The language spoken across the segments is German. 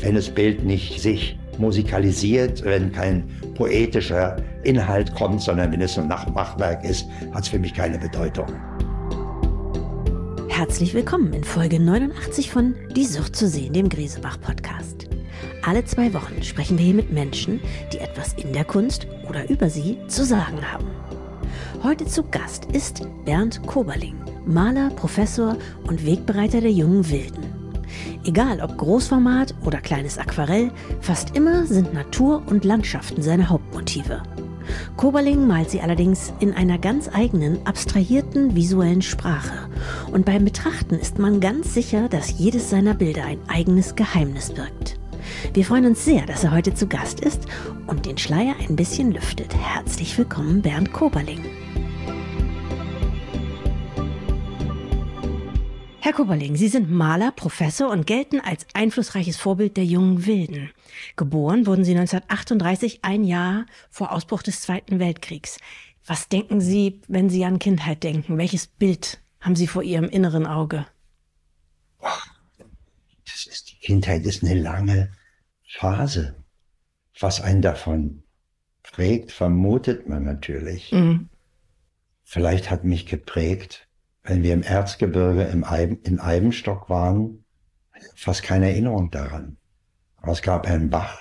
wenn das Bild nicht sich musikalisiert, wenn kein poetischer Inhalt kommt, sondern wenn es ein Machwerk ist, hat es für mich keine Bedeutung. Herzlich willkommen in Folge 89 von Die Sucht zu sehen, dem Griesebach-Podcast. Alle 2 Wochen sprechen wir hier mit Menschen, die etwas in der Kunst oder über sie zu sagen haben. Heute zu Gast ist Bernd Koberling, Maler, Professor und Wegbereiter der jungen Wilden. Egal ob Großformat oder kleines Aquarell, fast immer sind Natur und Landschaften seine Hauptmotive. Koberling malt sie allerdings in einer ganz eigenen, abstrahierten visuellen Sprache. Und beim Betrachten ist man ganz sicher, dass jedes seiner Bilder ein eigenes Geheimnis birgt. Wir freuen uns sehr, dass er heute zu Gast ist und den Schleier ein bisschen lüftet. Herzlich willkommen, Bernd Koberling. Herr Koberling, Sie sind Maler, Professor und gelten als einflussreiches Vorbild der jungen Wilden. Geboren wurden Sie 1938, ein Jahr vor Ausbruch des Zweiten Weltkriegs. Was denken Sie, wenn Sie an Kindheit denken? Welches Bild haben Sie vor Ihrem inneren Auge? Die Kindheit ist eine lange Phase. Was einen davon prägt, vermutet man natürlich. Vielleicht hat mich geprägt, wenn wir im Erzgebirge in Eibenstock waren, fast keine Erinnerung daran. Aber es gab einen Bach,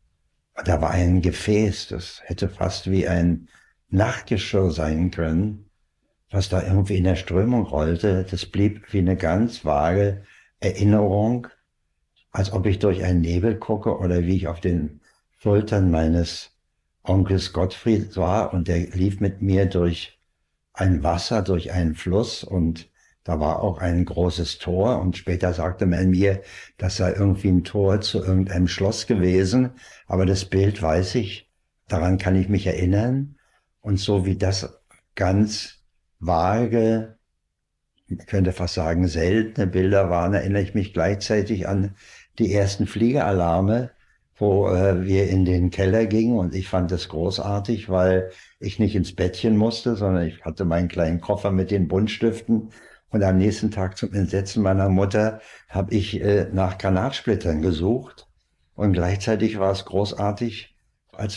da war ein Gefäß, das hätte fast wie ein Nachtgeschirr sein können, was da irgendwie in der Strömung rollte. Das blieb wie eine ganz vage Erinnerung, als ob ich durch einen Nebel gucke oder wie ich auf den Schultern meines Onkels Gottfried war und der lief mit mir durch ein Wasser, durch einen Fluss und da war auch ein großes Tor und später sagte man mir, das sei irgendwie ein Tor zu irgendeinem Schloss gewesen, aber das Bild weiß ich, daran kann ich mich erinnern und so wie das ganz vage, ich könnte fast sagen seltene Bilder waren, erinnere ich mich gleichzeitig an die ersten Fliegeralarme, wo wir in den Keller gingen und ich fand das großartig, weil ich nicht ins Bettchen musste, sondern ich hatte meinen kleinen Koffer mit den Buntstiften und am nächsten Tag zum Entsetzen meiner Mutter habe ich nach Granatsplittern gesucht und gleichzeitig war es großartig, als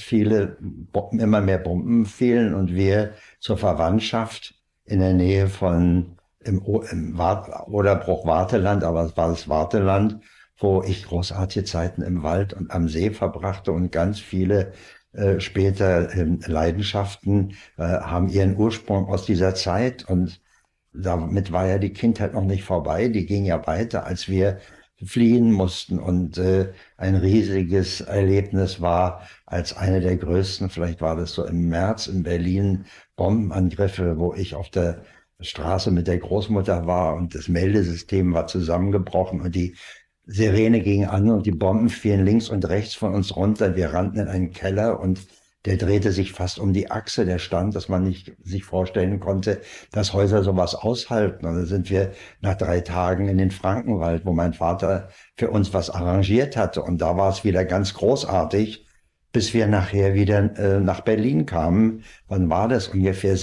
immer mehr Bomben fielen und wir zur Verwandtschaft in der Nähe von im Oderbruch-Warteland, aber es war das Warteland, wo ich großartige Zeiten im Wald und am See verbrachte und ganz viele später Leidenschaften haben ihren Ursprung aus dieser Zeit und damit war ja die Kindheit noch nicht vorbei, die ging ja weiter, als wir fliehen mussten und ein riesiges Erlebnis war, als eine der größten, vielleicht war das so im März in Berlin, Bombenangriffe, wo ich auf der Straße mit der Großmutter war und das Meldesystem war zusammengebrochen und die Sirene ging an und die Bomben fielen links und rechts von uns runter. Wir rannten in einen Keller und der drehte sich fast um die Achse, der stand, dass man nicht sich vorstellen konnte, dass Häuser sowas aushalten. Und dann sind wir nach 3 Tagen in den Frankenwald, wo mein Vater für uns was arrangiert hatte. Und da war es wieder ganz großartig, bis wir nachher wieder nach Berlin kamen. Wann war das? Ungefähr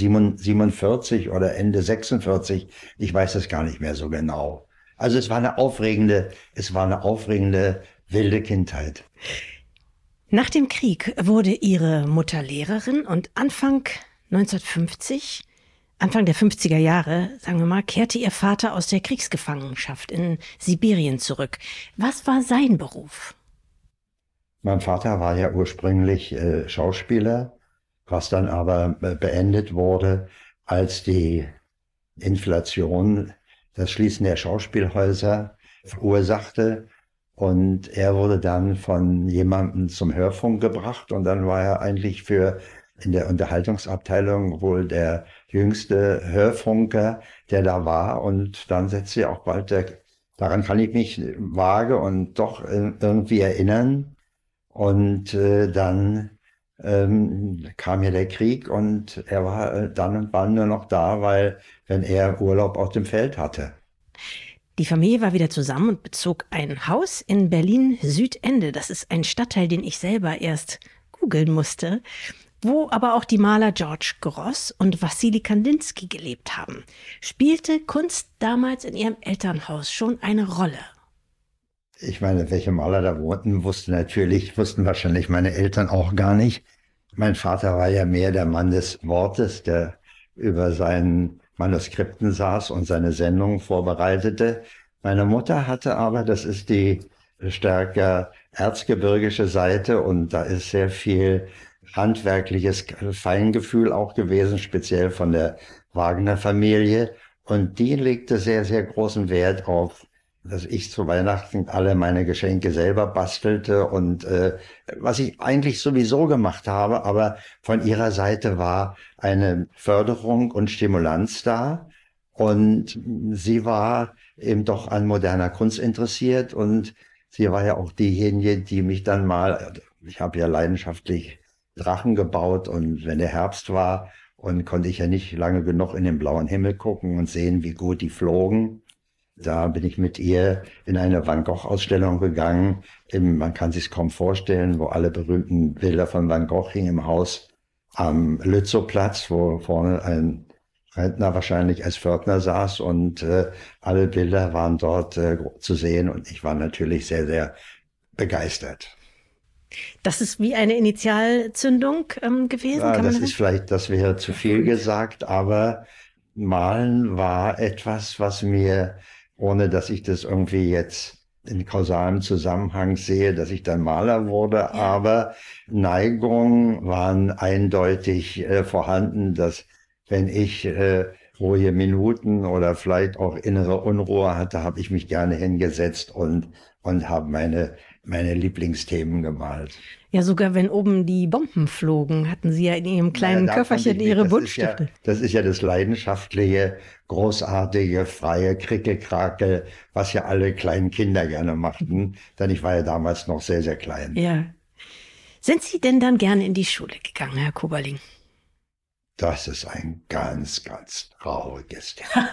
47 oder Ende 46? Ich weiß es gar nicht mehr so genau. Also es war eine aufregende, wilde Kindheit. Nach dem Krieg wurde Ihre Mutter Lehrerin und Anfang der 50er Jahre, sagen wir mal, kehrte Ihr Vater aus der Kriegsgefangenschaft in Sibirien zurück. Was war sein Beruf? Mein Vater war ja ursprünglich Schauspieler, was dann aber beendet wurde, als die Inflation das Schließen der Schauspielhäuser verursachte und er wurde dann von jemandem zum Hörfunk gebracht und dann war er eigentlich in der Unterhaltungsabteilung wohl der jüngste Hörfunker, der da war und dann setzte auch bald daran kann ich mich vage und doch irgendwie erinnern und dann kam ja der Krieg und er war dann und wann nur noch da, weil wenn er Urlaub auf dem Feld hatte. Die Familie war wieder zusammen und bezog ein Haus in Berlin-Südende. Das ist ein Stadtteil, den ich selber erst googeln musste, wo aber auch die Maler George Grosz und Wassili Kandinsky gelebt haben. Spielte Kunst damals in Ihrem Elternhaus schon eine Rolle? Ich meine, welche Maler da wohnten, wussten wahrscheinlich meine Eltern auch gar nicht. Mein Vater war ja mehr der Mann des Wortes, der über seinen Manuskripten saß und seine Sendungen vorbereitete. Meine Mutter hatte aber, das ist die stärker erzgebirgische Seite, und da ist sehr viel handwerkliches Feingefühl auch gewesen, speziell von der Wagner-Familie. Und die legte sehr, sehr großen Wert auf, dass ich zu Weihnachten alle meine Geschenke selber bastelte und was ich eigentlich sowieso gemacht habe, aber von ihrer Seite war eine Förderung und Stimulanz da, und sie war eben doch an moderner Kunst interessiert, und sie war ja auch diejenige, die mich dann mal, ich habe ja leidenschaftlich Drachen gebaut, und wenn der Herbst war, und konnte ich ja nicht lange genug in den blauen Himmel gucken und sehen, wie gut die flogen. Da bin ich mit ihr in eine Van Gogh-Ausstellung gegangen. Man kann sich kaum vorstellen, wo alle berühmten Bilder von Van Gogh hingen im Haus am Lützowplatz, wo vorne ein Rentner wahrscheinlich als Pförtner saß, und alle Bilder waren dort zu sehen, und ich war natürlich sehr, sehr begeistert. Das ist wie eine Initialzündung gewesen? Ja, das wäre zu viel gesagt, aber Malen war etwas, was mir, ohne dass ich das irgendwie jetzt in kausalem Zusammenhang sehe, dass ich dann Maler wurde, ja. Aber Neigungen waren eindeutig vorhanden, dass wenn ich ruhige Minuten oder vielleicht auch innere Unruhe hatte, habe ich mich gerne hingesetzt und habe meine Lieblingsthemen gemalt. Ja, sogar wenn oben die Bomben flogen, hatten Sie ja in Ihrem kleinen Köfferchen Ihre Buntstifte. Das ist ja das leidenschaftliche, großartige, freie Krickelkrakel, was ja alle kleinen Kinder gerne machten, denn ich war ja damals noch sehr, sehr klein. Ja. Sind Sie denn dann gerne in die Schule gegangen, Herr Koberling? Das ist ein ganz, ganz trauriges Thema.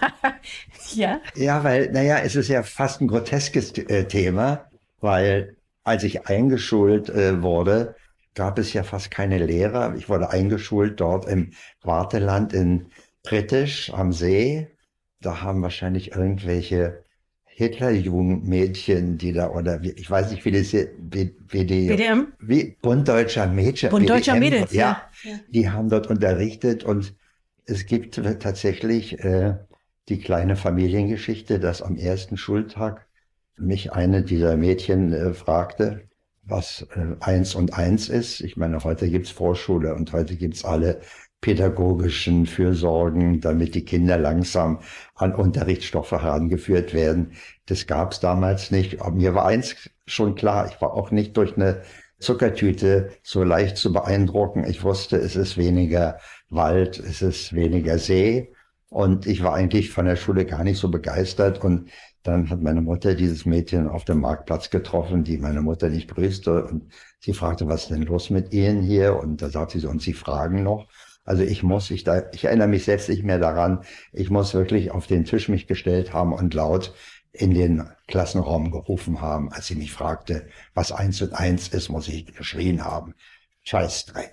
Ja? Ja, weil, es ist ja fast ein groteskes Thema, weil als ich eingeschult wurde, gab es ja fast keine Lehrer. Ich wurde eingeschult dort im Warteland in Prittisch am See. Da haben wahrscheinlich irgendwelche Hitlerjugendmädchen, die da, oder ich weiß nicht, wie das hier, BDM? Wie Bund Deutscher Mädchen. Bund Deutscher Mädels, ja. Die haben dort unterrichtet, und es gibt tatsächlich die kleine Familiengeschichte, dass am ersten Schultag mich eine dieser Mädchen fragte, was 1 und 1 ist. Ich meine, heute gibt's Vorschule und heute gibt's alle pädagogischen Fürsorgen, damit die Kinder langsam an Unterrichtsstoffe herangeführt werden. Das gab's damals nicht. Aber mir war eins schon klar, ich war auch nicht durch eine Zuckertüte so leicht zu beeindrucken. Ich wusste, es ist weniger Wald, es ist weniger See. Und ich war eigentlich von der Schule gar nicht so begeistert. Und dann hat meine Mutter dieses Mädchen auf dem Marktplatz getroffen, die meine Mutter nicht grüßte. Und sie fragte, was ist denn los mit Ihnen hier? Und da sagte sie, und Sie fragen noch. Also ich erinnere mich selbst nicht mehr daran. Ich muss wirklich auf den Tisch mich gestellt haben und laut in den Klassenraum gerufen haben. Als sie mich fragte, was 1 und 1 ist, muss ich geschrien haben. Scheißdreck.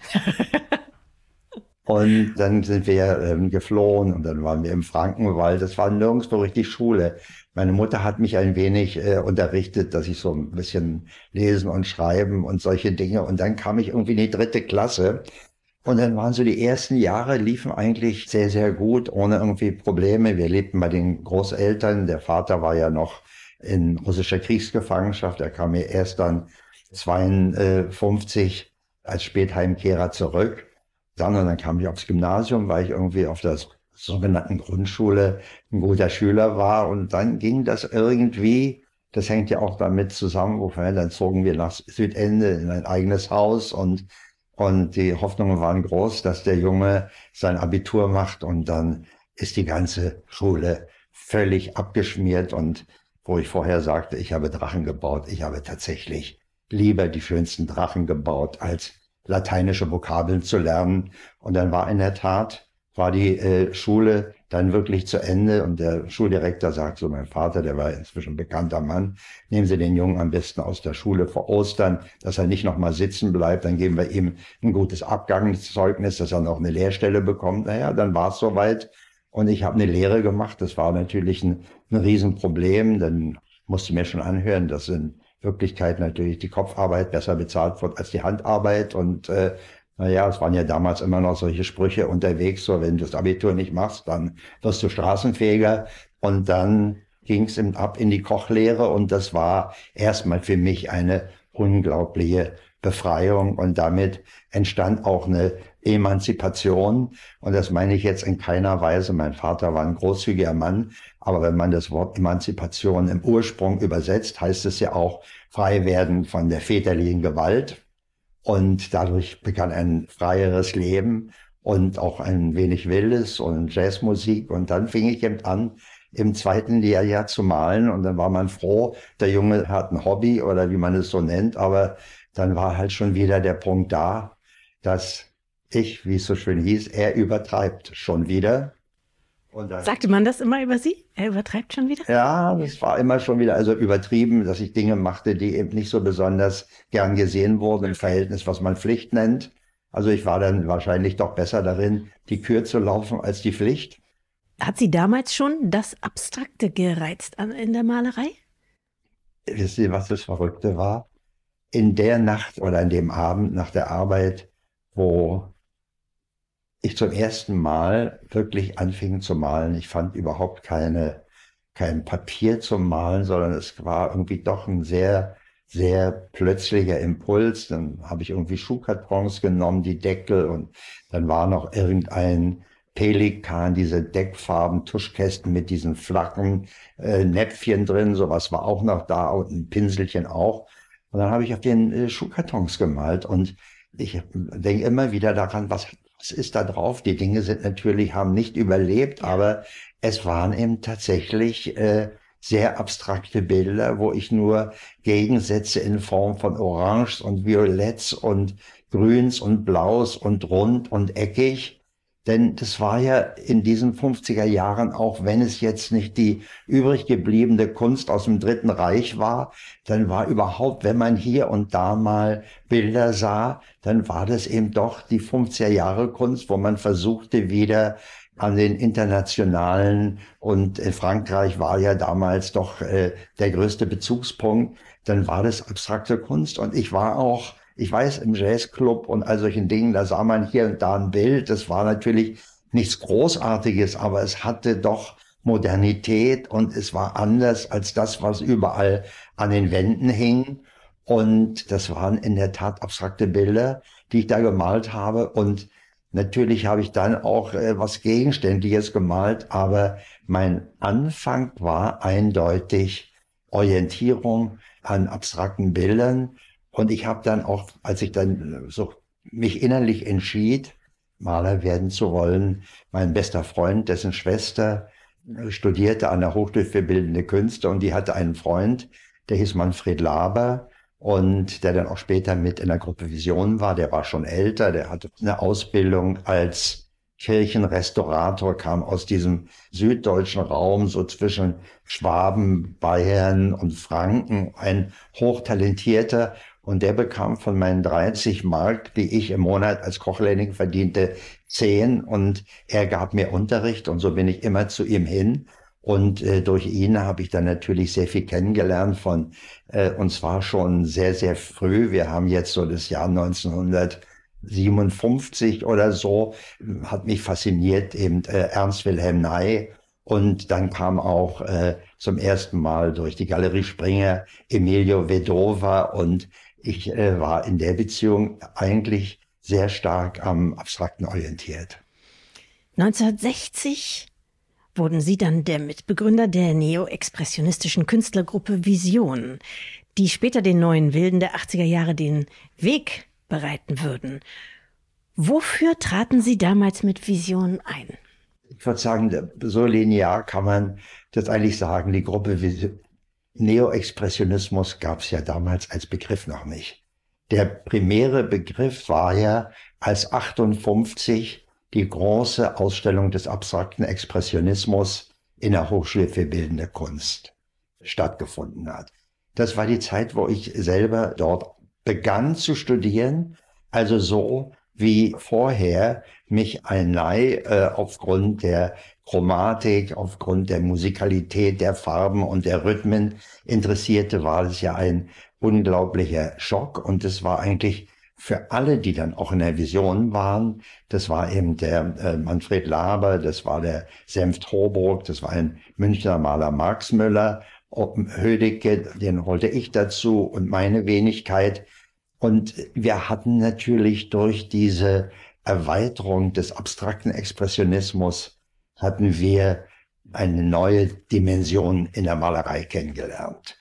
Und dann sind wir geflohen, und dann waren wir im Frankenwald. Das war nirgendwo richtig Schule. Meine Mutter hat mich ein wenig unterrichtet, dass ich so ein bisschen lesen und schreiben und solche Dinge. Und dann kam ich irgendwie in die 3. Klasse. Und dann waren so die ersten Jahre, liefen eigentlich sehr, sehr gut, ohne irgendwie Probleme. Wir lebten bei den Großeltern. Der Vater war ja noch in russischer Kriegsgefangenschaft. Er kam ja erst dann 52 als Spätheimkehrer zurück. Und dann kam ich aufs Gymnasium, weil ich irgendwie auf der sogenannten Grundschule ein guter Schüler war. Und dann ging das irgendwie, das hängt ja auch damit zusammen, dann zogen wir nach Südende in ein eigenes Haus, und die Hoffnungen waren groß, dass der Junge sein Abitur macht, und dann ist die ganze Schule völlig abgeschmiert. Und wo ich vorher sagte, ich habe Drachen gebaut, ich habe tatsächlich lieber die schönsten Drachen gebaut, als lateinische Vokabeln zu lernen. Und dann war in der Tat, die Schule dann wirklich zu Ende, und der Schuldirektor sagt so, mein Vater, der war inzwischen bekannter Mann, nehmen Sie den Jungen am besten aus der Schule vor Ostern, dass er nicht noch mal sitzen bleibt, dann geben wir ihm ein gutes Abgangszeugnis, dass er noch eine Lehrstelle bekommt. Naja, dann war es soweit, und ich habe eine Lehre gemacht. Das war natürlich ein Riesenproblem. Dann musste mir schon anhören, das sind Wirklichkeit natürlich die Kopfarbeit besser bezahlt wird als die Handarbeit. Und es waren ja damals immer noch solche Sprüche unterwegs, so wenn du das Abitur nicht machst, dann wirst du Straßenfeger. Und dann ging es ab in die Kochlehre und das war erstmal für mich eine unglaubliche Befreiung und damit entstand auch eine Emanzipation. Und das meine ich jetzt in keiner Weise. Mein Vater war ein großzügiger Mann, aber wenn man das Wort Emanzipation im Ursprung übersetzt, heißt es ja auch frei werden von der väterlichen Gewalt. Und dadurch begann ein freieres Leben und auch ein wenig Wildes und Jazzmusik. Und dann fing ich eben an, im zweiten Lehrjahr zu malen. Und dann war man froh, der Junge hat ein Hobby oder wie man es so nennt. Aber dann war halt schon wieder der Punkt da, dass wie es so schön hieß, er übertreibt schon wieder. Und sagte man das immer über Sie? Er übertreibt schon wieder? Ja, das war immer schon wieder also übertrieben, dass ich Dinge machte, die eben nicht so besonders gern gesehen wurden im Verhältnis, was man Pflicht nennt. Also ich war dann wahrscheinlich doch besser darin, die Kür zu laufen als die Pflicht. Hat Sie damals schon das Abstrakte gereizt in der Malerei? Wisst ihr, was das Verrückte war? In der Nacht oder an dem Abend nach der Arbeit, wo ich zum ersten Mal wirklich anfing zu malen. Ich fand überhaupt kein Papier zum Malen, sondern es war irgendwie doch ein sehr, sehr plötzlicher Impuls. Dann habe ich irgendwie Schuhkartons genommen, die Deckel und dann war noch irgendein Pelikan, diese Deckfarben, Tuschkästen mit diesen flachen Näpfchen drin, sowas war auch noch da und ein Pinselchen auch. Und dann habe ich auf den Schuhkartons gemalt und ich denke immer wieder daran, was ist da drauf? Die Dinge haben nicht überlebt, aber es waren eben tatsächlich sehr abstrakte Bilder, wo ich nur Gegensätze in Form von Orange und Violetts und Grüns und Blaus und rund und eckig. Denn das war ja in diesen 50er Jahren, auch wenn es jetzt nicht die übrig gebliebene Kunst aus dem Dritten Reich war, dann war überhaupt, wenn man hier und da mal Bilder sah, dann war das eben doch die 50er Jahre Kunst, wo man versuchte wieder an den internationalen und Frankreich war ja damals doch der größte Bezugspunkt, dann war das abstrakte Kunst und ich weiß, im Jazzclub und all solchen Dingen, da sah man hier und da ein Bild. Das war natürlich nichts Großartiges, aber es hatte doch Modernität und es war anders als das, was überall an den Wänden hing. Und das waren in der Tat abstrakte Bilder, die ich da gemalt habe. Und natürlich habe ich dann auch was Gegenständliches gemalt, aber mein Anfang war eindeutig Orientierung an abstrakten Bildern. Und ich habe dann auch, als ich dann so mich innerlich entschied, Maler werden zu wollen, mein bester Freund, dessen Schwester studierte an der Hochschule für Bildende Künste und die hatte einen Freund, der hieß Manfred Laber und der dann auch später mit in der Gruppe Vision war. Der war schon älter, der hatte eine Ausbildung als Kirchenrestaurator, kam aus diesem süddeutschen Raum, so zwischen Schwaben, Bayern und Franken, ein hochtalentierter. Und der bekam von meinen 30 Mark, die ich im Monat als Kochlehrling verdiente, 10. Und er gab mir Unterricht und so bin ich immer zu ihm hin. Und durch ihn habe ich dann natürlich sehr viel kennengelernt und zwar schon sehr, sehr früh. Wir haben jetzt so das Jahr 1957 oder so, hat mich fasziniert, eben Ernst Wilhelm Ney. Und dann kam auch zum ersten Mal durch die Galerie Springer Emilio Vedova und ich war in der Beziehung eigentlich sehr stark am Abstrakten orientiert. 1960 wurden Sie dann der Mitbegründer der neo-expressionistischen Künstlergruppe Vision, die später den neuen Wilden der 80er Jahre den Weg bereiten würden. Wofür traten Sie damals mit Vision ein? Ich würde sagen, so linear kann man das eigentlich sagen. Die Gruppe Vision. Neo-Expressionismus gab es ja damals als Begriff noch nicht. Der primäre Begriff war ja, als 58 die große Ausstellung des abstrakten Expressionismus in der Hochschule für Bildende Kunst stattgefunden hat. Das war die Zeit, wo ich selber dort begann zu studieren, also so wie vorher mich ein Ney aufgrund der Chromatik, aufgrund der Musikalität, der Farben und der Rhythmen interessierte, war es ja ein unglaublicher Schock. Und das war eigentlich für alle, die dann auch in der Vision waren, das war eben der Manfred Laber, das war der Senft Horburg, das war ein Münchner Maler Max Müller, Hödecke, den holte ich dazu und meine Wenigkeit. Und wir hatten natürlich durch diese Erweiterung des abstrakten Expressionismus hatten wir eine neue Dimension in der Malerei kennengelernt.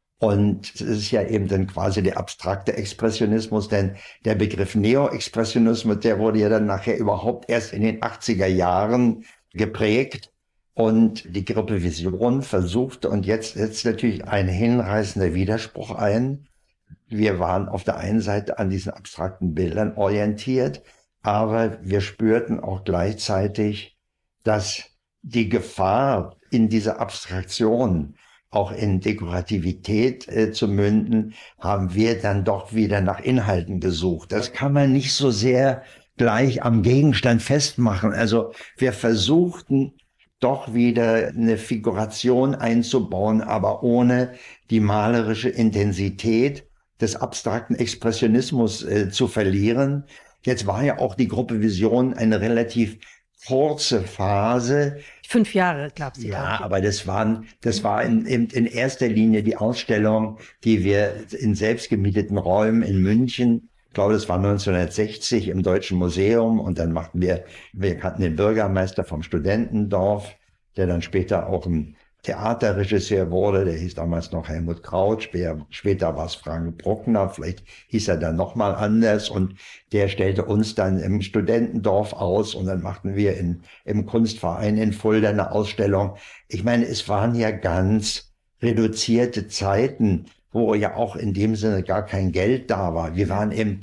Und es ist ja eben dann quasi der abstrakte Expressionismus, denn der Begriff Neo-Expressionismus, der wurde ja dann nachher überhaupt erst in den 80er Jahren geprägt. Und die Gruppe Vision versuchte, und jetzt setzt natürlich ein hinreißender Widerspruch ein. Wir waren auf der einen Seite an diesen abstrakten Bildern orientiert, aber wir spürten auch gleichzeitig, dass die Gefahr in dieser Abstraktion auch in Dekorativität zu münden, haben wir dann doch wieder nach Inhalten gesucht. Das kann man nicht so sehr gleich am Gegenstand festmachen. Also wir versuchten doch wieder eine Figuration einzubauen, aber ohne die malerische Intensität des abstrakten Expressionismus zu verlieren. Jetzt war ja auch die Gruppe Vision eine relativ kurze Phase. 5 Jahre, glaubst du? Ja, aber das war in erster Linie die Ausstellung, die wir in selbstgemieteten Räumen in München, ich glaube, das war 1960 im Deutschen Museum, und dann wir hatten den Bürgermeister vom Studentendorf, der dann später auch ein Theaterregisseur wurde, der hieß damals noch Helmut Kraut, später war es Frank Bruckner, vielleicht hieß er dann nochmal anders, und der stellte uns dann im Studentendorf aus, und dann machten wir im Kunstverein in Fulda eine Ausstellung. Ich meine, es waren ja ganz reduzierte Zeiten, wo ja auch in dem Sinne gar kein Geld da war. Wir waren eben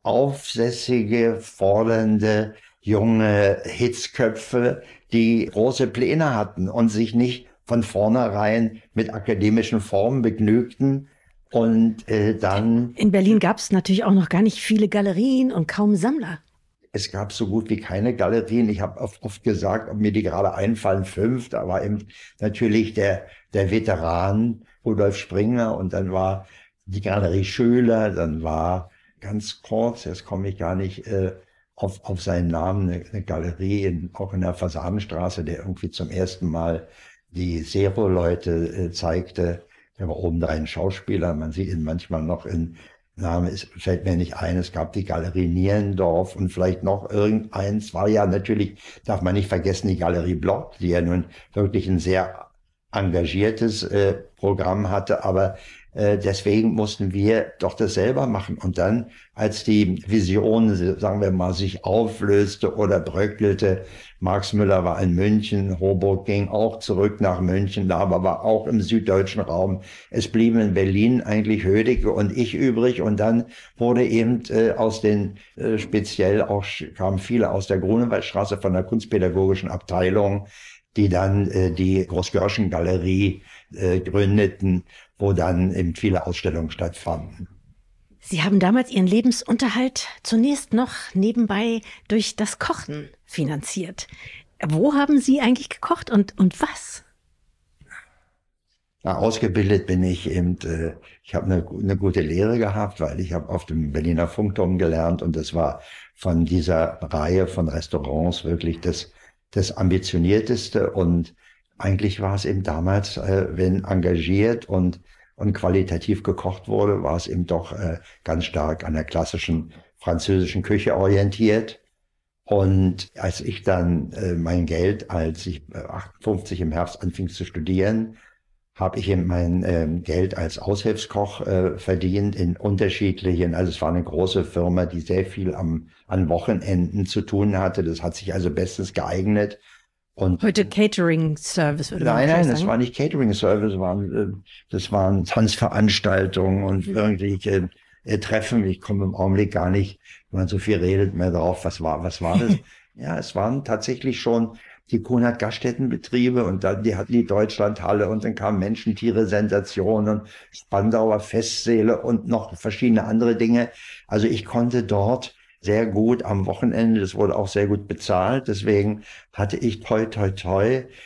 aufsässige, fordernde, junge Hitzköpfe, die große Pläne hatten und sich nicht von vornherein mit akademischen Formen begnügten. Und dann... In Berlin gab es natürlich auch noch gar nicht viele Galerien und kaum Sammler. Es gab so gut wie keine Galerien. Ich habe oft gesagt, ob mir die gerade einfallen, 5. Da war eben natürlich der Veteran Rudolf Springer, und dann war die Galerie Schöler, dann war ganz kurz, jetzt komme ich gar nicht auf seinen Namen, eine Galerie auch in der Fasanenstraße, der irgendwie zum ersten Mal die Zero-Leute zeigte. Der war obendrein Schauspieler, man sieht ihn manchmal noch in Name, fällt mir nicht ein. Es gab die Galerie Nierendorf und vielleicht noch irgendeins. War ja natürlich, darf man nicht vergessen, die Galerie Block, die ja nun wirklich ein sehr engagiertes Programm hatte, aber deswegen mussten wir doch das selber machen. Und dann, als die Vision, sagen wir mal, sich auflöste oder bröckelte, Max Müller war in München, Horburg ging auch zurück nach München, Laber war auch im süddeutschen Raum. Es blieben in Berlin eigentlich Hödecke und ich übrig, und dann wurde eben aus den, speziell auch kamen viele aus der Grunewaldstraße von der kunstpädagogischen Abteilung, die dann die Groß-Görschen-Galerie gründeten, wo dann eben viele Ausstellungen stattfanden. Sie haben damals Ihren Lebensunterhalt zunächst noch nebenbei durch das Kochen finanziert. Wo haben Sie eigentlich gekocht und was? Na, ausgebildet bin ich eben, ich habe eine gute Lehre gehabt, weil ich habe auf dem Berliner Funkturm gelernt, und das war von dieser Reihe von Restaurants wirklich das ambitionierteste, und eigentlich war es eben damals, wenn engagiert und qualitativ gekocht wurde, war es eben doch ganz stark an der klassischen französischen Küche orientiert. Und als ich dann mein Geld, als ich 58 im Herbst anfing zu studieren, habe ich eben mein Geld als Aushilfskoch verdient in unterschiedlichen, also es war eine große Firma, die sehr viel an Wochenenden zu tun hatte. Das hat sich also bestens geeignet. Und heute Catering Service, oder? Nein, das war nicht Catering Service, das waren Tanzveranstaltungen und irgendwelche Treffen. Ich komme im Augenblick gar nicht, wenn man so viel redet, mehr drauf. Was war das? Ja, es waren tatsächlich schon die Kunert-Gaststättenbetriebe, und dann die hatten die Deutschlandhalle, und dann kamen Menschen, Tiere, Sensationen, Spandauer Festsäle und noch verschiedene andere Dinge. Also ich konnte dort sehr gut am Wochenende, das wurde auch sehr gut bezahlt, deswegen hatte ich toi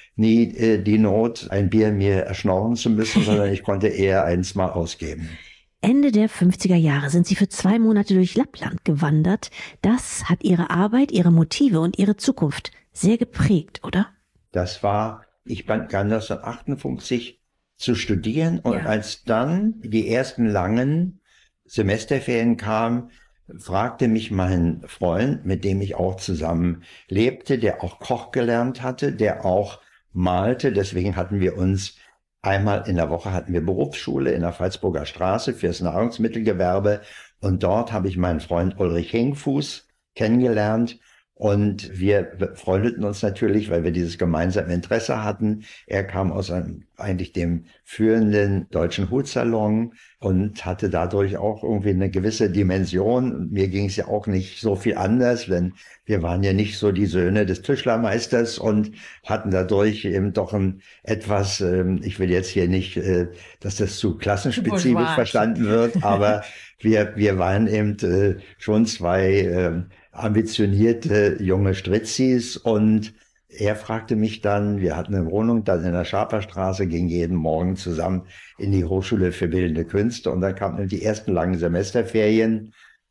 nie die Not, ein Bier mir erschnorren zu müssen, sondern ich konnte eher eins mal ausgeben. Ende der 50er Jahre sind Sie für 2 Monate durch Lappland gewandert. Das hat Ihre Arbeit, Ihre Motive und Ihre Zukunft sehr geprägt, oder? Ich begann 1958 zu studieren und als dann die ersten langen Semesterferien kamen, fragte mich mein Freund, mit dem ich auch zusammen lebte, der auch Koch gelernt hatte, der auch malte. Deswegen hatten wir uns einmal in der Woche hatten wir Berufsschule in der Pfalzburger Straße fürs Nahrungsmittelgewerbe. Und dort habe ich meinen Freund Ulrich Hinkfuß kennengelernt. Und wir befreundeten uns natürlich, weil wir dieses gemeinsame Interesse hatten. Er kam aus eigentlich dem führenden deutschen Hutsalon und hatte dadurch auch irgendwie eine gewisse Dimension. Und mir ging es ja auch nicht so viel anders, denn wir waren ja nicht so die Söhne des Tischlermeisters und hatten dadurch eben doch ein etwas, ich will jetzt hier nicht, dass das zu klassenspezifisch verstanden wird, aber wir waren eben schon zwei ambitionierte junge Stritzis und er fragte mich dann, wir hatten eine Wohnung dann in der Schaperstraße, gingen jeden Morgen zusammen in die Hochschule für Bildende Künste und dann kamen die ersten langen Semesterferien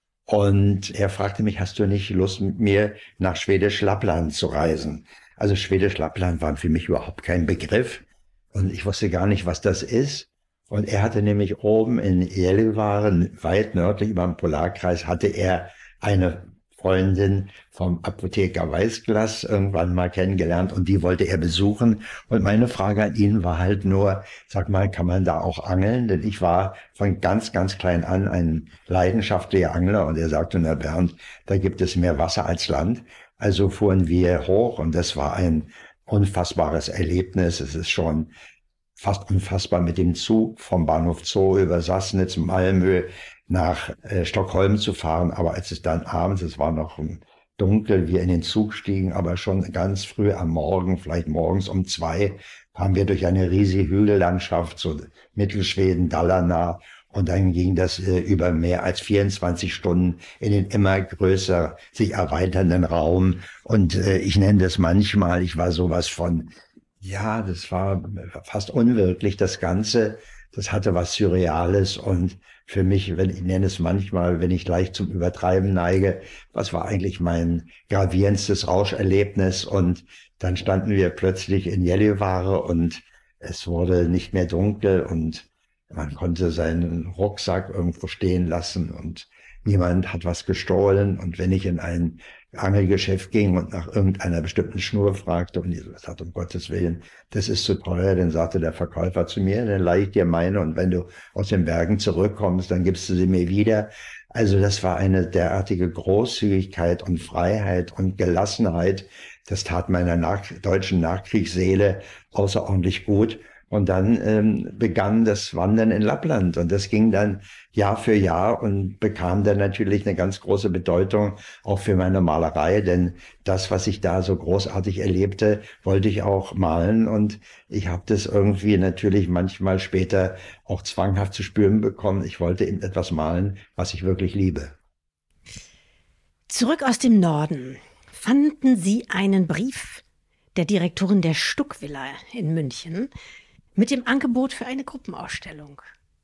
und er fragte mich, hast du nicht Lust mit mir nach Schwedisch Lappland zu reisen? Also Schwedisch Lappland war für mich überhaupt kein Begriff und ich wusste gar nicht, was das ist. Und er hatte nämlich oben in Gällivare, weit nördlich über dem Polarkreis, hatte er eine Freundin vom Apotheker Weißglas irgendwann mal kennengelernt und die wollte er besuchen. Und meine Frage an ihn war halt nur, sag mal, kann man da auch angeln? Denn ich war von ganz, ganz klein an ein leidenschaftlicher Angler und er sagte, na Bernd, da gibt es mehr Wasser als Land. Also fuhren wir hoch und das war ein unfassbares Erlebnis. Es ist schon fast unfassbar mit dem Zug vom Bahnhof Zoo über Sassnitz, Malmö nach Stockholm zu fahren. Aber als es dann abends, es war noch dunkel, wir in den Zug stiegen, aber schon ganz früh am Morgen, vielleicht morgens um 2, kamen wir durch eine riesige Hügellandschaft, so Mittelschweden, Dalarna. Und dann ging das über mehr als 24 Stunden in den immer größer sich erweiternden Raum. Und ich nenne das manchmal, ich war sowas von, ja, das war fast unwirklich, das Ganze. Das hatte was Surreales und für mich, ich nenne es manchmal, wenn ich leicht zum Übertreiben neige, was war eigentlich mein gravierendstes Rauscherlebnis? Und dann standen wir plötzlich in Gällivare und es wurde nicht mehr dunkel und man konnte seinen Rucksack irgendwo stehen lassen und niemand hat was gestohlen. Und wenn ich in ein Angelgeschäft ging und nach irgendeiner bestimmten Schnur fragte und ich sagte, um Gottes Willen, das ist zu teuer, dann sagte der Verkäufer zu mir, dann leih ich dir meine und wenn du aus den Bergen zurückkommst, dann gibst du sie mir wieder. Also das war eine derartige Großzügigkeit und Freiheit und Gelassenheit. Das tat meiner deutschen Nachkriegsseele außerordentlich gut. Und dann begann das Wandern in Lappland und das ging dann Jahr für Jahr und bekam dann natürlich eine ganz große Bedeutung auch für meine Malerei, denn das, was ich da so großartig erlebte, wollte ich auch malen und ich habe das irgendwie natürlich manchmal später auch zwanghaft zu spüren bekommen. Ich wollte eben etwas malen, was ich wirklich liebe. Zurück aus dem Norden. Fanden Sie einen Brief der Direktorin der Stuck-Villa in München mit dem Angebot für eine Gruppenausstellung?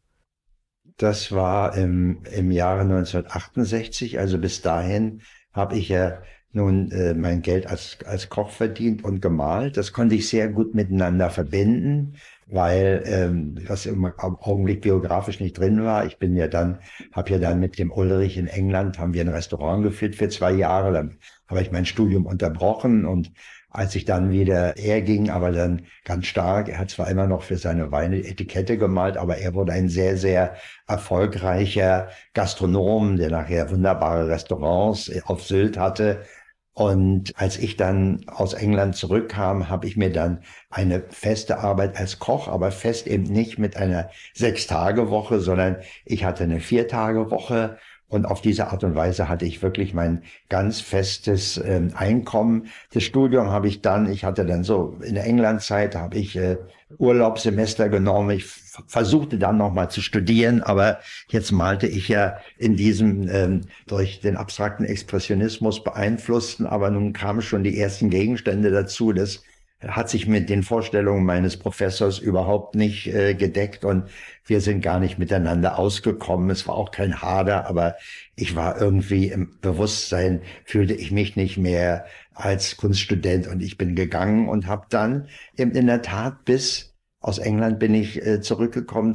Das war im Jahre 1968, also bis dahin habe ich ja nun mein Geld als Koch verdient und gemalt. Das konnte ich sehr gut miteinander verbinden, weil was im Augenblick biografisch nicht drin war. Ich habe ja dann mit dem Ulrich in England, haben wir ein Restaurant geführt für 2 Jahre. Dann habe ich mein Studium unterbrochen und als ich dann wieder, er ging aber dann ganz stark, er hat zwar immer noch für seine Weine Etikette gemalt, aber er wurde ein sehr, sehr erfolgreicher Gastronom, der nachher wunderbare Restaurants auf Sylt hatte. Und als ich dann aus England zurückkam, habe ich mir dann eine feste Arbeit als Koch, aber fest eben nicht mit einer 6-Tage-Woche, sondern ich hatte eine 4-Tage-Woche. Und auf diese Art und Weise hatte ich wirklich mein ganz festes Einkommen. Das Studium ich hatte dann so in der Englandzeit, habe ich Urlaubssemester genommen. Ich versuchte dann nochmal zu studieren, aber jetzt malte ich ja in diesem durch den abstrakten Expressionismus beeinflussten, aber nun kamen schon die ersten Gegenstände dazu. Das hat sich mit den Vorstellungen meines Professors überhaupt nicht gedeckt und wir sind gar nicht miteinander ausgekommen. Es war auch kein Hader, aber ich war irgendwie im Bewusstsein, fühlte ich mich nicht mehr als Kunststudent und ich bin gegangen und habe dann eben in der Tat aus England bin ich zurückgekommen,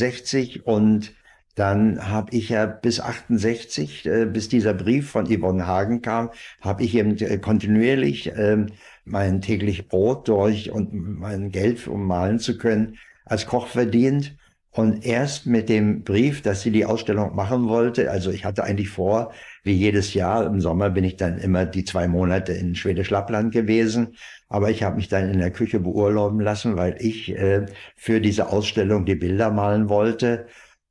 62, und dann habe ich ja bis 68, bis dieser Brief von Yvonne Hagen kam, habe ich eben kontinuierlich mein täglich Brot durch und mein Geld, um malen zu können, als Koch verdient. Und erst mit dem Brief, dass sie die Ausstellung machen wollte, also ich hatte eigentlich vor, wie jedes Jahr, im Sommer bin ich dann immer die 2 Monate in Schwedisch Lappland gewesen, aber ich habe mich dann in der Küche beurlauben lassen, weil ich für diese Ausstellung die Bilder malen wollte.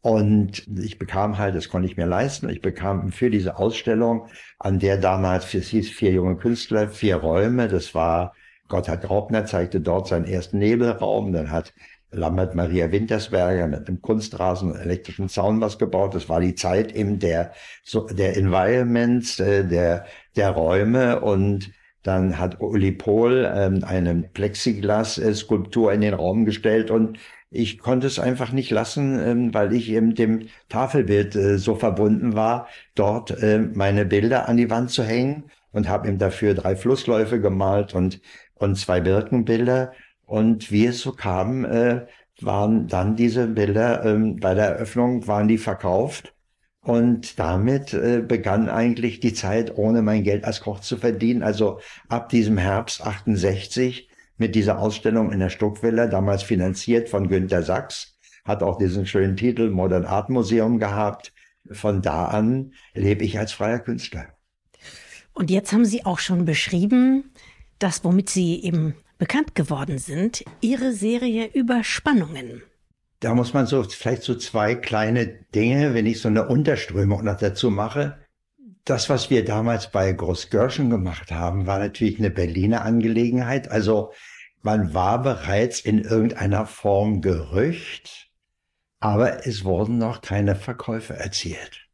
Und ich bekam halt, das konnte ich mir leisten, ich bekam für diese Ausstellung, an der damals, es hieß 4 junge Künstler, 4 Räume, das war, Gotthard Graupner zeigte dort seinen ersten Nebelraum, dann hat Lambert Maria Wintersberger mit einem Kunstrasen und elektrischen Zaun was gebaut. Das war die Zeit eben der Environments, der Räume, und dann hat Uli Pohl eine Plexiglas-Skulptur in den Raum gestellt und ich konnte es einfach nicht lassen, weil ich eben dem Tafelbild so verbunden war, dort meine Bilder an die Wand zu hängen, und habe ihm dafür 3 Flussläufe gemalt und 2 Birkenbilder. Und wie es so kam, waren dann diese Bilder, bei der Eröffnung waren die verkauft. Und damit begann eigentlich die Zeit, ohne mein Geld als Koch zu verdienen. Also ab diesem Herbst 68 mit dieser Ausstellung in der Stuckvilla, damals finanziert von Günter Sachs, hat auch diesen schönen Titel Modern Art Museum gehabt. Von da an lebe ich als freier Künstler. Und jetzt haben Sie auch schon beschrieben, das, womit Sie eben bekannt geworden sind, Ihre Serie Überspannungen. Da muss man vielleicht so 2 kleine Dinge, wenn ich so eine Unterströmung noch dazu mache. Das, was wir damals bei Groß-Görschen gemacht haben, war natürlich eine Berliner Angelegenheit. Also man war bereits in irgendeiner Form gerücht, aber es wurden noch keine Verkäufe erzielt.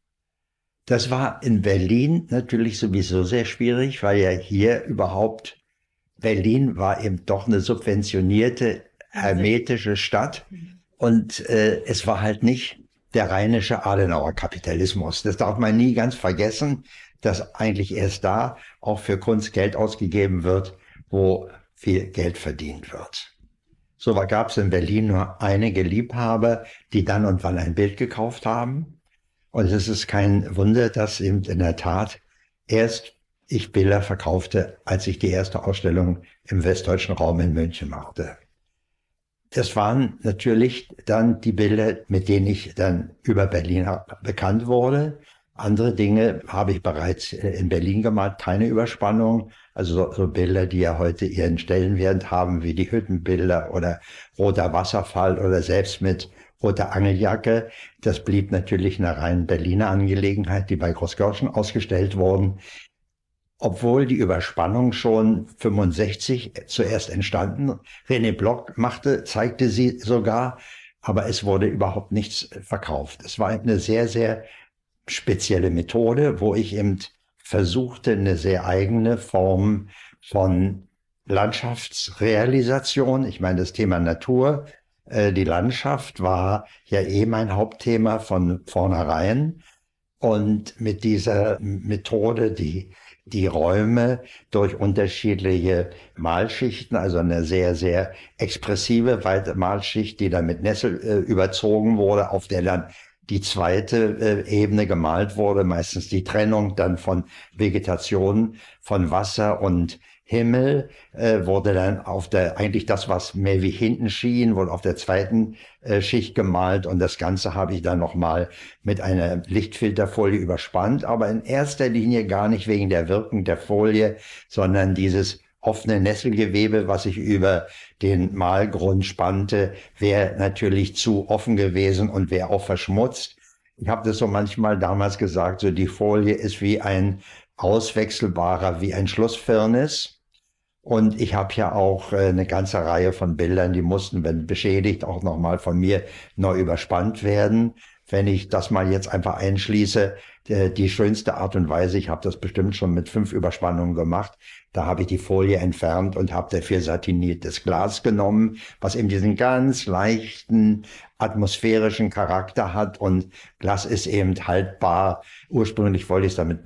Das war in Berlin natürlich sowieso sehr schwierig, weil ja hier überhaupt Berlin war eben doch eine subventionierte, hermetische Stadt. Und es war halt nicht der rheinische Adenauer-Kapitalismus. Das darf man nie ganz vergessen, dass eigentlich erst da auch für Kunst Geld ausgegeben wird, wo viel Geld verdient wird. So gab es in Berlin nur einige Liebhaber, die dann und wann ein Bild gekauft haben. Und es ist kein Wunder, dass eben in der Tat erst ich Bilder verkaufte, als ich die erste Ausstellung im westdeutschen Raum in München machte. Das waren natürlich dann die Bilder, mit denen ich dann über Berlin bekannt wurde. Andere Dinge habe ich bereits in Berlin gemalt, keine Überspannung. Also so Bilder, die ja heute ihren Stellenwert haben, wie die Hüttenbilder oder Roter Wasserfall oder selbst mit Roter Angeljacke. Das blieb natürlich eine rein Berliner Angelegenheit, die bei Groß-Görschen ausgestellt wurden. Obwohl die Überspannung schon 65 zuerst entstanden, René Block zeigte sie sogar, aber es wurde überhaupt nichts verkauft. Es war eine sehr, sehr spezielle Methode, wo ich eben versuchte, eine sehr eigene Form von Landschaftsrealisation, ich meine das Thema Natur, die Landschaft war ja mein Hauptthema von vornherein, und mit dieser Methode, die Räume durch unterschiedliche Malschichten, also eine sehr, sehr expressive weite Malschicht, die dann mit Nessel überzogen wurde, auf der dann die zweite Ebene gemalt wurde, meistens die Trennung dann von Vegetation, von Wasser und Himmel, wurde dann eigentlich das, was mehr wie hinten schien, wurde auf der zweiten Schicht gemalt, und das Ganze habe ich dann nochmal mit einer Lichtfilterfolie überspannt, aber in erster Linie gar nicht wegen der Wirkung der Folie, sondern dieses offene Nesselgewebe, was sich über den Malgrund spannte, wäre natürlich zu offen gewesen und wäre auch verschmutzt. Ich habe das so manchmal damals gesagt, so die Folie ist wie ein auswechselbarer, wie ein Schlussfirnis. Und ich habe ja auch eine ganze Reihe von Bildern, die mussten, wenn beschädigt, auch nochmal von mir neu überspannt werden, wenn ich das mal jetzt einfach einschließe, die schönste Art und Weise, ich habe das bestimmt schon mit 5 Überspannungen gemacht, da habe ich die Folie entfernt und habe dafür satiniertes Glas genommen, was eben diesen ganz leichten atmosphärischen Charakter hat, und Glas ist eben haltbar. Ursprünglich wollte ich es dann mit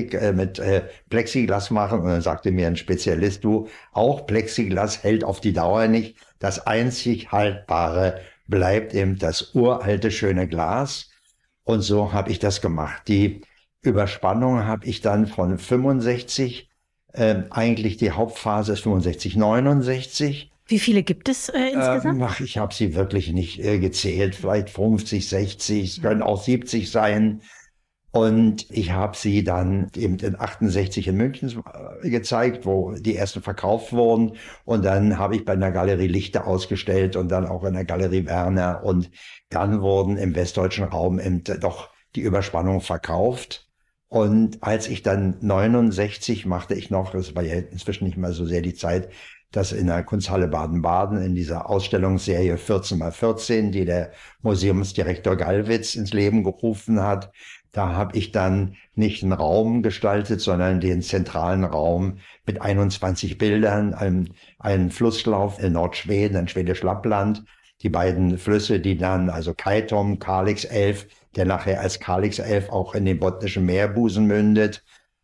Plexiglas machen, und dann sagte mir ein Spezialist, du, auch Plexiglas hält auf die Dauer nicht. Das einzig Haltbare bleibt eben das uralte, schöne Glas. Und so habe ich das gemacht. Die Überspannung habe ich dann von 65, eigentlich die Hauptphase ist 65, 69. Wie viele gibt es insgesamt? Ich habe sie wirklich nicht gezählt, vielleicht 50, 60, es können auch 70 sein. Und ich habe sie dann eben in 68 in München gezeigt, wo die ersten verkauft wurden. Und dann habe ich bei einer Galerie Lichte ausgestellt und dann auch in der Galerie Werner. Und dann wurden im westdeutschen Raum eben doch die Überspannung verkauft. Und als ich dann 69 machte ich noch, das war ja inzwischen nicht mehr so sehr die Zeit, das in der Kunsthalle Baden-Baden in dieser Ausstellungsserie 14x14, die der Museumsdirektor Gallwitz ins Leben gerufen hat. Da habe ich dann nicht einen Raum gestaltet, sondern den zentralen Raum mit 21 Bildern, einen Flusslauf in Nordschweden, ein schwedisch Lappland, die beiden Flüsse, die dann, also Kaitum, Kalix-Elf, der nachher als Kalix-Elf auch in den Botnischen Meerbusen mündet.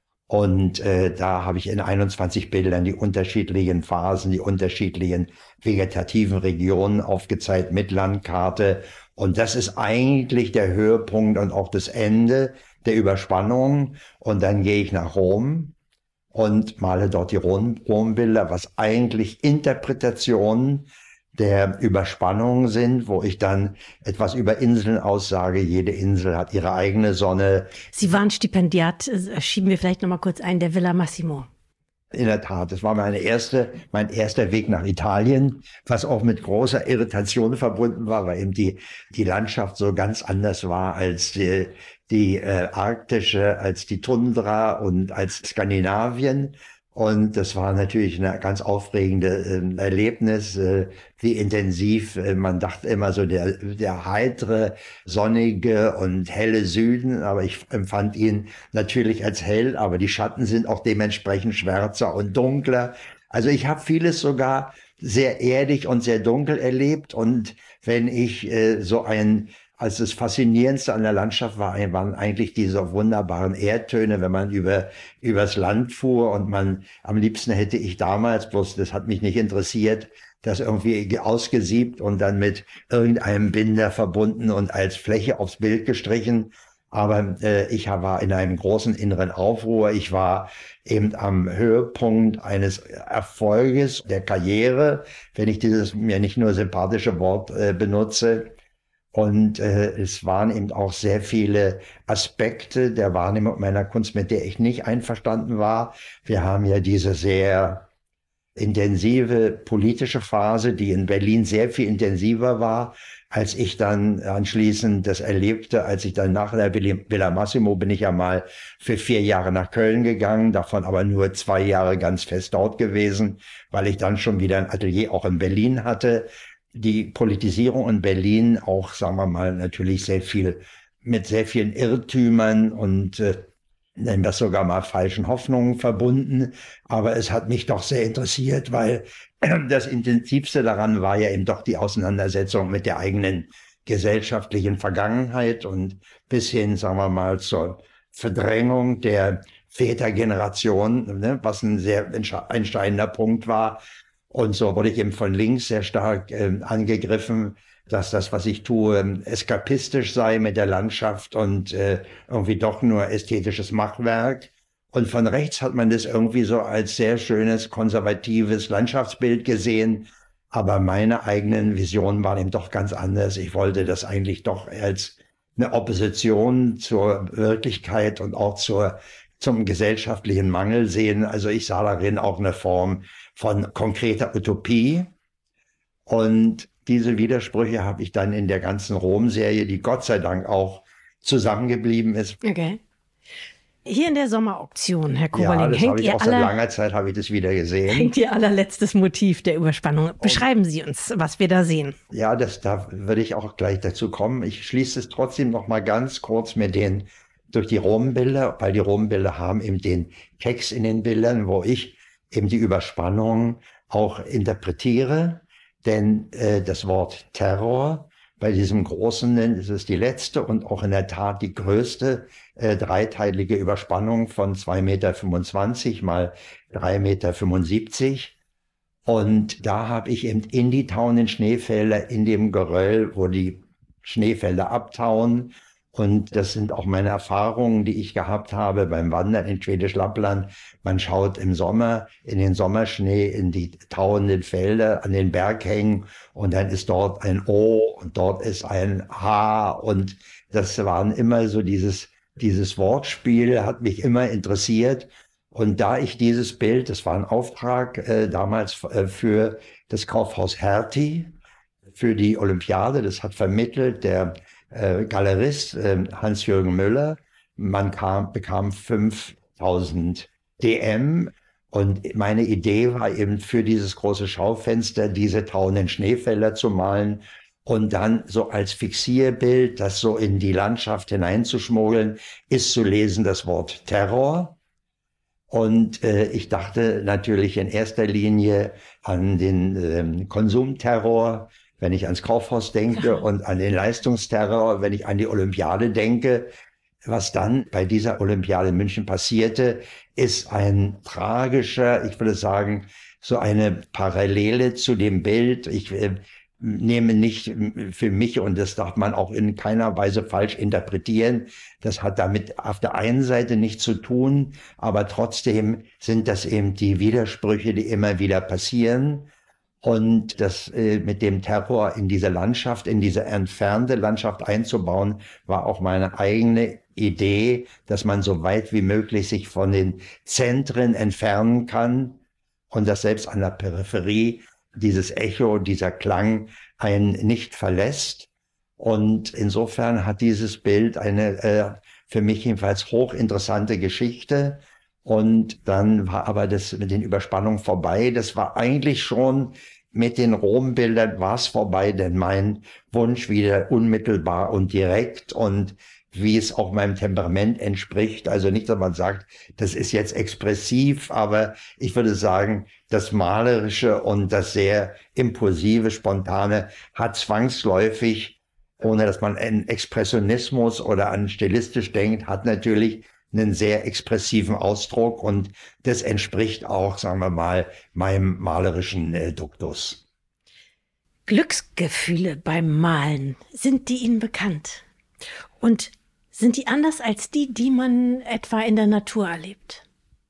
Und da habe ich in 21 Bildern die unterschiedlichen Phasen, die unterschiedlichen vegetativen Regionen aufgezeigt mit Landkarte. Und das ist eigentlich der Höhepunkt und auch das Ende der Überspannung. Und dann gehe ich nach Rom und male dort die Rombilder, was eigentlich Interpretationen der Überspannung sind, wo ich dann etwas über Inseln aussage. Jede Insel hat ihre eigene Sonne. Sie waren Stipendiat, schieben wir vielleicht noch mal kurz ein, der Villa Massimo. In der Tat, das war mein erster Weg nach Italien, was auch mit großer Irritation verbunden war, weil eben die Landschaft so ganz anders war als die arktische, als die Tundra und als Skandinavien. Und das war natürlich ein ganz aufregende Erlebnis, wie intensiv. Man dachte immer so der heitere, sonnige und helle Süden, aber ich empfand ihn natürlich als hell, aber die Schatten sind auch dementsprechend schwärzer und dunkler. Also ich habe vieles sogar sehr erdig und sehr dunkel erlebt, und wenn ich also das Faszinierendste an der Landschaft waren eigentlich diese wunderbaren Erdtöne, wenn man übers Land fuhr, und am liebsten hätte ich damals, bloß das hat mich nicht interessiert, das irgendwie ausgesiebt und dann mit irgendeinem Binder verbunden und als Fläche aufs Bild gestrichen. Aber ich war in einem großen inneren Aufruhr. Ich war eben am Höhepunkt eines Erfolges der Karriere, wenn ich dieses mir nicht nur sympathische Wort benutze. Und es waren eben auch sehr viele Aspekte der Wahrnehmung meiner Kunst, mit der ich nicht einverstanden war. Wir haben ja diese sehr intensive politische Phase, die in Berlin sehr viel intensiver war, als ich dann anschließend das erlebte. Als ich dann nach der Villa Massimo bin ich ja mal für 4 Jahre nach Köln gegangen, davon aber nur 2 Jahre ganz fest dort gewesen, weil ich dann schon wieder ein Atelier auch in Berlin hatte. Die Politisierung in Berlin auch, sagen wir mal, natürlich mit sehr vielen Irrtümern und nennen wir es sogar mal falschen Hoffnungen verbunden. Aber es hat mich doch sehr interessiert, weil das Intensivste daran war ja eben doch die Auseinandersetzung mit der eigenen gesellschaftlichen Vergangenheit und bis hin, sagen wir mal, zur Verdrängung der Vätergeneration, ne, was ein sehr entscheidender Punkt war. Und so wurde ich eben von links sehr stark angegriffen, dass das, was ich tue, eskapistisch sei mit der Landschaft und irgendwie doch nur ästhetisches Machwerk. Und von rechts hat man das irgendwie so als sehr schönes, konservatives Landschaftsbild gesehen. Aber meine eigenen Visionen waren eben doch ganz anders. Ich wollte das eigentlich doch als eine Opposition zur Wirklichkeit und auch zum gesellschaftlichen Mangel sehen. Also ich sah darin auch eine Form von konkreter Utopie. Und diese Widersprüche habe ich dann in der ganzen Rom-Serie, die Gott sei Dank auch zusammengeblieben ist. Okay. Hier in der Sommerauktion, Herr Koberling, ja, das habe ich auch seit langer Zeit habe ich das wieder gesehen. Hängt Ihr allerletztes Motiv der Überspannung. Beschreiben Sie uns, was wir da sehen. Ja, da würde ich auch gleich dazu kommen. Ich schließe es trotzdem noch mal ganz kurz durch die Robenbilder, weil die Robenbilder haben eben den Text in den Bildern, wo ich eben die Überspannung auch interpretiere. Denn das Wort Terror bei diesem großen, ist es die letzte und auch in der Tat die größte dreiteilige Überspannung von 2,25 Meter mal 3,75 Meter. Und da habe ich eben in die tauenden Schneefelder, in dem Geröll, wo die Schneefelder abtauen. Und das sind auch meine Erfahrungen, die ich gehabt habe beim Wandern in Schwedisch Lappland. Man schaut im Sommer in den Sommerschnee, in die tauenden Felder an den Berghängen und dann ist dort ein O und dort ist ein H und das waren immer so dieses Wortspiel hat mich immer interessiert. Und da ich dieses Bild, das war ein Auftrag damals für das Kaufhaus Hertie, für die Olympiade, das hat vermittelt der Galerist Hans-Jürgen Müller. Man bekam 5.000 DM und meine Idee war eben für dieses große Schaufenster diese tauenden Schneefelder zu malen und dann so als Fixierbild, das so in die Landschaft hineinzuschmuggeln, ist zu lesen das Wort Terror. Und ich dachte natürlich in erster Linie an den Konsumterror, wenn ich ans Kaufhaus denke und an den Leistungsterror, wenn ich an die Olympiade denke. Was dann bei dieser Olympiade in München passierte, ist ein tragischer, ich würde sagen, so eine Parallele zu dem Bild. Ich nehme nicht für mich, und das darf man auch in keiner Weise falsch interpretieren, das hat damit auf der einen Seite nichts zu tun, aber trotzdem sind das eben die Widersprüche, die immer wieder passieren. Und das mit dem Terror in diese Landschaft, in diese entfernte Landschaft einzubauen, war auch meine eigene Idee, dass man so weit wie möglich sich von den Zentren entfernen kann und dass selbst an der Peripherie dieses Echo, dieser Klang einen nicht verlässt. Und insofern hat dieses Bild eine für mich jedenfalls hochinteressante Geschichte. Und dann war aber das mit den Überspannungen vorbei. Das war eigentlich schon mit den Rombildern war es vorbei, denn mein Wunsch wieder unmittelbar und direkt und wie es auch meinem Temperament entspricht. Also nicht, dass man sagt, das ist jetzt expressiv, aber ich würde sagen, das Malerische und das sehr impulsive, Spontane hat zwangsläufig, ohne dass man an Expressionismus oder an stilistisch denkt, hat natürlich einen sehr expressiven Ausdruck und das entspricht auch, sagen wir mal, meinem malerischen Duktus. Glücksgefühle beim Malen, sind die Ihnen bekannt? Und sind die anders als die man etwa in der Natur erlebt?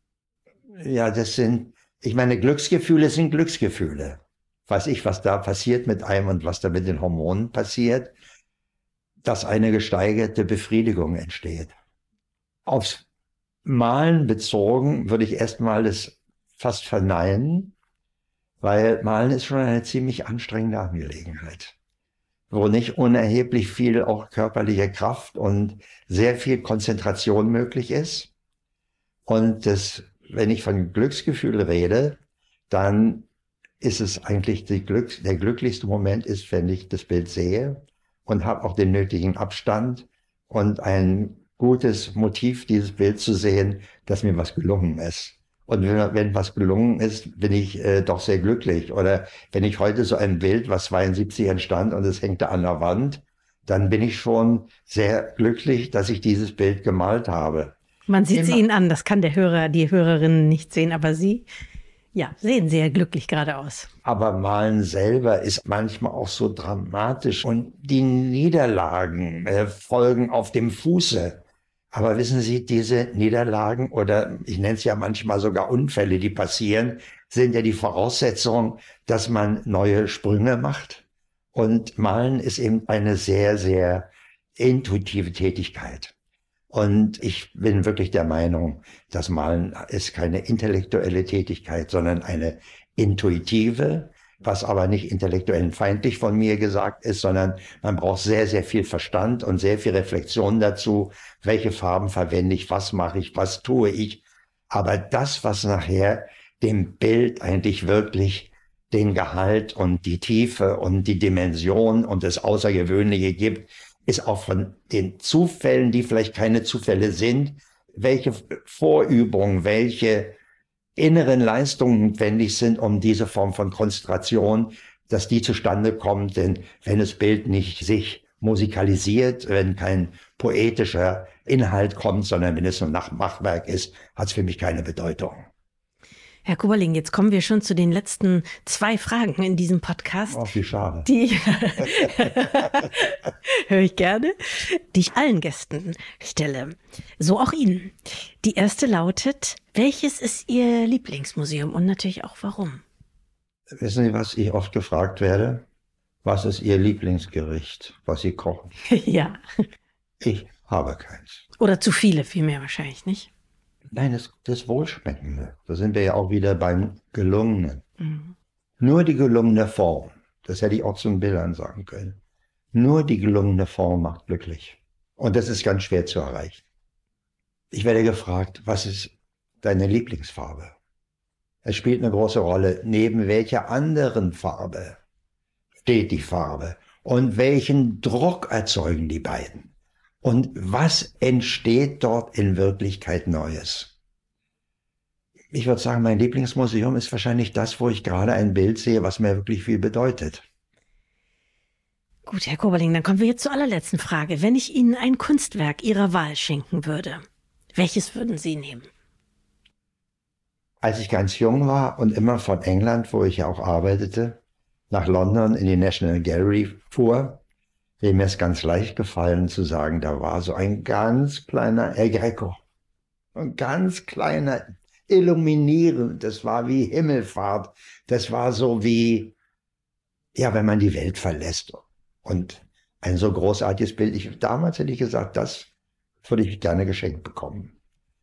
Ja, ich meine, Glücksgefühle sind Glücksgefühle. Weiß ich, was da passiert mit einem und was da mit den Hormonen passiert, dass eine gesteigerte Befriedigung entsteht. Aufs Malen bezogen würde ich erstmal das fast verneinen, weil Malen ist schon eine ziemlich anstrengende Angelegenheit, wo nicht unerheblich viel auch körperliche Kraft und sehr viel Konzentration möglich ist. Und wenn ich von Glücksgefühl rede, dann ist es eigentlich der glücklichste Moment ist, wenn ich das Bild sehe und habe auch den nötigen Abstand und ein gutes Motiv, dieses Bild zu sehen, dass mir was gelungen ist. Und wenn was gelungen ist, bin ich doch sehr glücklich. Oder wenn ich heute so ein Bild, was 72 entstand und es hängt da an der Wand, dann bin ich schon sehr glücklich, dass ich dieses Bild gemalt habe. Man sieht es Ihnen an, das kann der Hörer, die Hörerin nicht sehen, aber Sie, ja, sehen sehr glücklich gerade aus. Aber Malen selber ist manchmal auch so dramatisch und die Niederlagen folgen auf dem Fuße. Aber wissen Sie, diese Niederlagen oder ich nenne es ja manchmal sogar Unfälle, die passieren, sind ja die Voraussetzung, dass man neue Sprünge macht. Und Malen ist eben eine sehr, sehr intuitive Tätigkeit. Und ich bin wirklich der Meinung, dass Malen ist keine intellektuelle Tätigkeit, sondern eine intuitive. was aber nicht intellektuell feindlich von mir gesagt ist, sondern man braucht sehr, sehr viel Verstand und sehr viel Reflexion dazu, welche Farben verwende ich, was mache ich, was tue ich. Aber das, was nachher dem Bild eigentlich wirklich den Gehalt und die Tiefe und die Dimension und das Außergewöhnliche gibt, ist auch von den Zufällen, die vielleicht keine Zufälle sind, welche Vorübungen, welche inneren Leistungen notwendig sind, um diese Form von Konzentration, dass die zustande kommt. Denn wenn das Bild nicht sich musikalisiert, wenn kein poetischer Inhalt kommt, sondern wenn es nur nach Machwerk ist, hat es für mich keine Bedeutung. Herr Kuberling, jetzt kommen wir schon zu den letzten 2 Fragen in diesem Podcast. Oh, wie schade. Die höre ich gerne, die ich allen Gästen stelle. So auch Ihnen. Die erste lautet, welches ist Ihr Lieblingsmuseum und natürlich auch warum? Wissen Sie, was ich oft gefragt werde? Was ist Ihr Lieblingsgericht, was Sie kochen? Ja. Ich habe keins. Oder zu viele vielmehr wahrscheinlich, nicht? Nein, das Wohlschmeckende. Da sind wir ja auch wieder beim Gelungenen. Mhm. Nur die gelungene Form. Das hätte ich auch zu den Bildern sagen können. Nur die gelungene Form macht glücklich. Und das ist ganz schwer zu erreichen. Ich werde gefragt, was ist deine Lieblingsfarbe? Es spielt eine große Rolle, neben welcher anderen Farbe steht die Farbe und welchen Druck erzeugen die beiden. Und was entsteht dort in Wirklichkeit Neues? Ich würde sagen, mein Lieblingsmuseum ist wahrscheinlich das, wo ich gerade ein Bild sehe, was mir wirklich viel bedeutet. Gut, Herr Kuberling, dann kommen wir jetzt zur allerletzten Frage. Wenn ich Ihnen ein Kunstwerk Ihrer Wahl schenken würde, welches würden Sie nehmen? Als ich ganz jung war und immer von England, wo ich ja auch arbeitete, nach London in die National Gallery fuhr, wäre mir es ganz leicht gefallen zu sagen, da war so ein ganz kleiner El Greco. Ein ganz kleiner, illuminierend, das war wie Himmelfahrt. Das war so wie, ja, wenn man die Welt verlässt. Und ein so großartiges Bild. Damals hätte ich gesagt, das würde ich gerne geschenkt bekommen.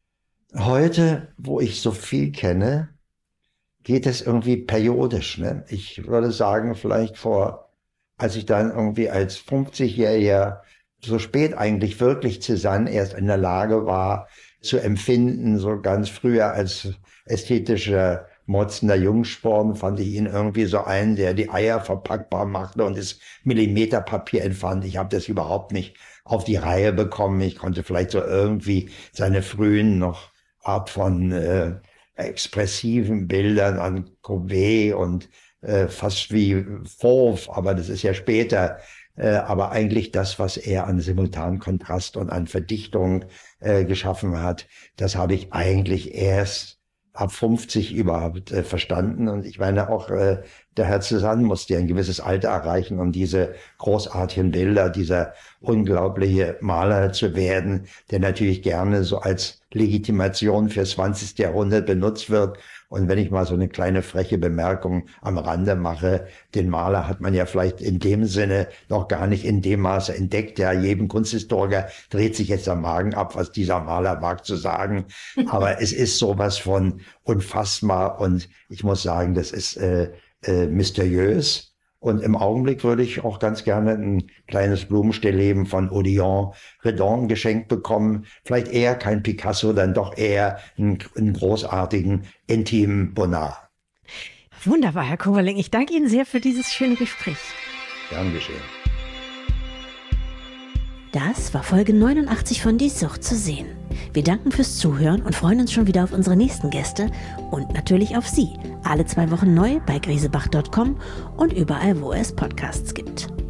Heute, wo ich so viel kenne, geht es irgendwie periodisch. Ne? Ich würde sagen, vielleicht als ich dann irgendwie als 50-Jähriger so spät eigentlich wirklich Cézanne erst in der Lage war zu empfinden, so ganz früher als ästhetischer, motzender Jungsporn, fand ich ihn irgendwie so einen, der die Eier verpackbar machte und das Millimeterpapier entfand. Ich habe das überhaupt nicht auf die Reihe bekommen. Ich konnte vielleicht so irgendwie seine frühen noch Art von expressiven Bildern an Courbet und fast wie Fauve, aber das ist ja später, aber eigentlich das, was er an Simultankontrast und an Verdichtung geschaffen hat, das habe ich eigentlich erst ab 50 überhaupt verstanden. Und ich meine auch, der Herr Cézanne musste ja ein gewisses Alter erreichen, um diese großartigen Bilder, dieser unglaubliche Maler zu werden, der natürlich gerne so als Legitimation fürs 20. Jahrhundert benutzt wird. Und wenn ich mal so eine kleine freche Bemerkung am Rande mache, den Maler hat man ja vielleicht in dem Sinne noch gar nicht in dem Maße entdeckt. Ja, jedem Kunsthistoriker dreht sich jetzt der Magen ab, was dieser Maler wagt zu sagen. Aber es ist sowas von unfassbar und ich muss sagen, das ist mysteriös. Und im Augenblick würde ich auch ganz gerne ein kleines Blumenstillleben von Odillon Redon geschenkt bekommen. Vielleicht eher kein Picasso, dann doch eher einen großartigen, intimen Bonnard. Wunderbar, Herr Kuberling. Ich danke Ihnen sehr für dieses schöne Gespräch. Gern geschehen. Das war Folge 89 von Die Sucht zu sehen. Wir danken fürs Zuhören und freuen uns schon wieder auf unsere nächsten Gäste und natürlich auf Sie. Alle 2 Wochen neu bei grisebach.com und überall, wo es Podcasts gibt.